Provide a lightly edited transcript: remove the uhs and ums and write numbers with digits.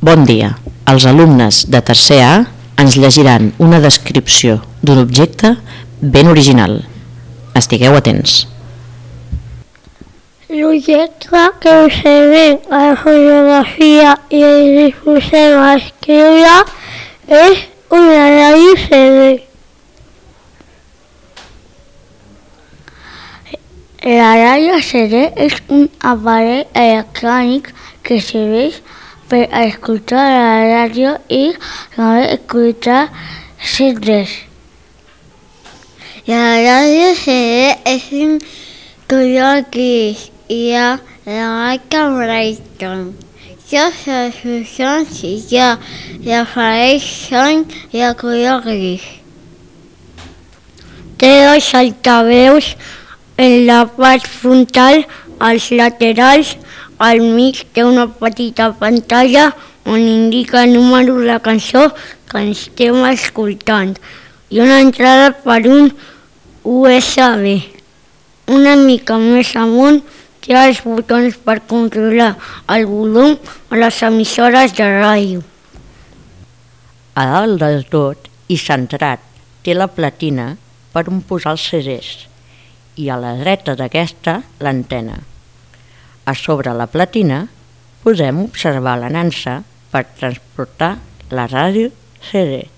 Bon dia. Els alumnes de tercer A ens llegiran una descripció d'un objecte ben original. Estigueu atents. L'objecte que observem a la fotografia i ens disposem a escriure és una ràdio CD. La ràdio CD és un aparell electrònic que serveix per escoltar la ràdio i també escoltar CDs. La ràdio CD és un color gris i la marca Brayton. Tots els sons i l'aparell són de color gris. Té dos altaveus en la part frontal, als laterals, al mig té una petita pantalla on indica el número de la cançó que estem escoltant i una entrada per un USB. Una mica més amunt té els botons per controlar el volum a les emissores de ràdio. A dalt del tot i centrat té la platina per on posar els CDs i a la dreta d'aquesta l'antena. A sobre la platina podem observar la nansa per transportar la ràdio CD.